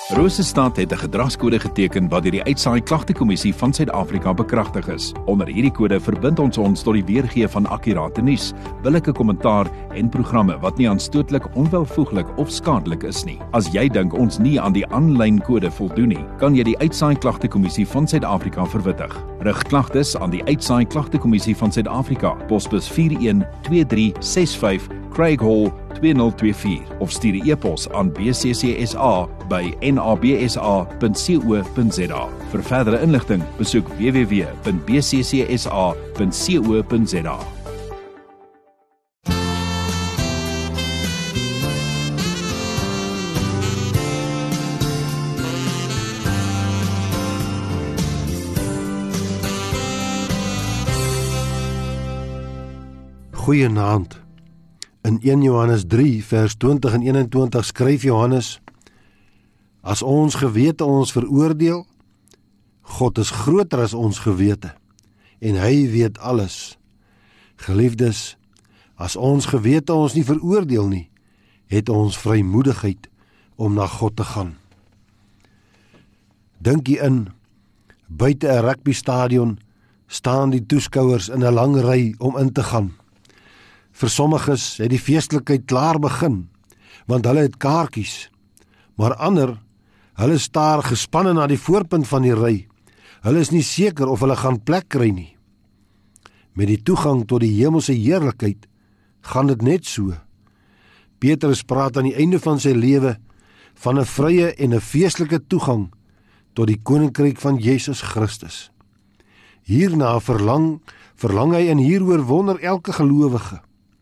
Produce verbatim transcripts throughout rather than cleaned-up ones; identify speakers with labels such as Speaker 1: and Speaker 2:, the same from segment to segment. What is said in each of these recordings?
Speaker 1: Rosestad het 'n gedragskode geteken wat deur die Uitsaai Klagtekommissie van Suid-Afrika bekragtig is. Onder hierdie kode verbind ons ons tot die weergee van akkurate nuus, billike kommentaar en programme wat nie aanstootlik, onwelvoeglik of skadelik is nie. As jy dink ons nie aan die aanlyn kode voldoen nie, kan jy die Uitsaai Klagtekommissie van Suid-Afrika verwittig. Rig klagtes aan die Uitsaai Klagtekommissie van Suid-Afrika, posbus vier een twee drie ses vyf, Craig Hall twee nul twee vier of stuur 'n e-pos aan b c c s a by n a b s a punt co punt z a. Vir verdere inligting, besoek w w w punt b c c s a punt co punt z a.
Speaker 2: Goeienaand. In een Johannes drie vers twintig en eenentwintig skryf Johannes: As ons gewete ons veroordeel, God is groter as ons gewete en hy weet alles. Geliefdes, as ons gewete ons nie veroordeel nie, het ons vrymoedigheid om na God te gaan. Dink jy in, buite 'n rugbystadion staan die toeskouers in 'n lang ry om in te gaan. Vir sommiges het die feestelikheid klaar begin, want hulle het kaartjies, maar ander, hulle staar gespanne na die voorpunt van die ry. Hulle is nie seker of hulle gaan plek kry nie. Met die toegang tot die hemelse heerlikheid gaan dit net so. Petrus praat aan die einde van sy lewe van 'n vrye en 'n feestelike toegang tot die koninkryk van Jesus Christus. Hierna verlang, verlang hy en hieroor wonder elke gelowige.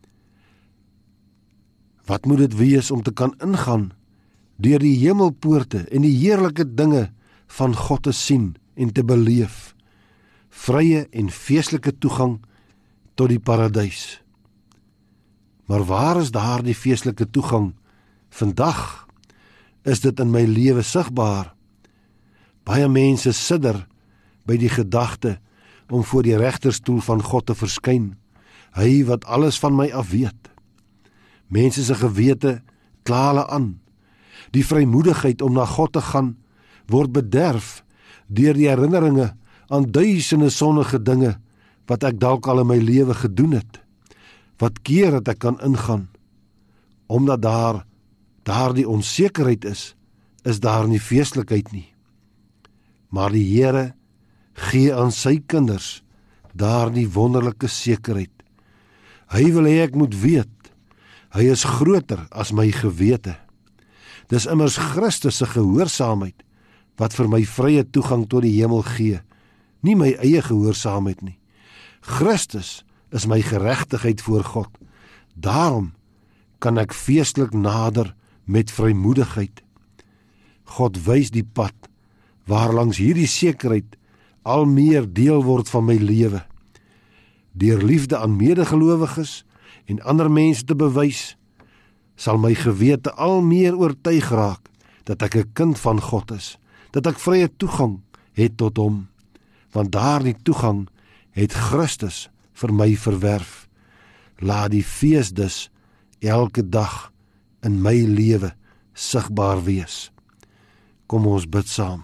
Speaker 2: Wat moet dit wees om te kan ingaan deur die hemelpoorte en die heerlike dinge van God te sien en te beleef? Vrye en feestelike toegang tot die paradys. Maar waar is daar die feestelike toegang? Vandag is dit in my lewe sigbaar. Baie mense sidder by die gedagte om voor die regterstoel van God te verskyn, hy wat alles van my af weet. Mense se gewete kla hulle aan. Die vrymoedigheid om na God te gaan word bederf deur die herinneringe aan duisende sonnige dinge wat ek dalk al in my lewe gedoen het. Wat keer dat ek kan ingaan? Omdat daar daar die onsekerheid is, is daar nie feestelikheid nie. Maar die Here gee aan sy kinders daar die wonderlike sekerheid. Hy wil hê ek moet weet, hy is groter as my gewete. Dis immers Christus se gehoorsaamheid wat vir my vrye toegang tot die hemel gee, nie my eie gehoorsaamheid nie. Christus is my geregtigheid voor God. Daarom kan ek feestelik nader met vrymoedigheid. God wys die pad waarlangs hierdie sekerheid al meer deel word van my lewe. Deur liefde aan medegelowiges en ander mense te bewys, sal my gewete al meer oortuig raak dat ek 'n kind van God is, dat ek vrye toegang het tot hom, want daardie toegang het Christus vir my verwerf. Laat die fees dus elke dag in my lewe sigbaar wees. Kom ons bid saam.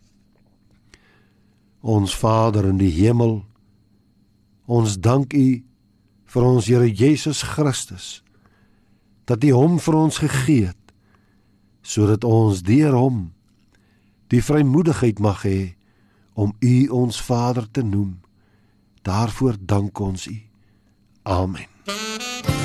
Speaker 2: Ons Vader in die hemel, ons dank U vir ons Here Jesus Christus, dat U hom vir ons gegee het, sodat ons deur hom die vrymoedigheid mag hê om U ons Vader te noem. Daarvoor dank ons U. Amen.